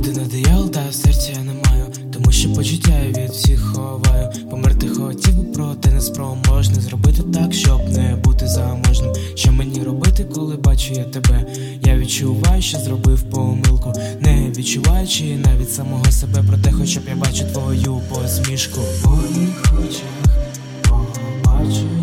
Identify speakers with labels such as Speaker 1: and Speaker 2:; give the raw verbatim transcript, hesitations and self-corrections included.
Speaker 1: Бути не диявол, та в серці я не маю, тому що почуття я від всіх ховаю. Померти хотів би, проте не спроможний зробити так, щоб не бути заможним. Що мені робити, коли бачу я тебе? Я відчуваю, що зробив помилку, не відчуваючи навіть самого себе. Проте хоча б я бачу твою посмішку. В твоїх очах побачу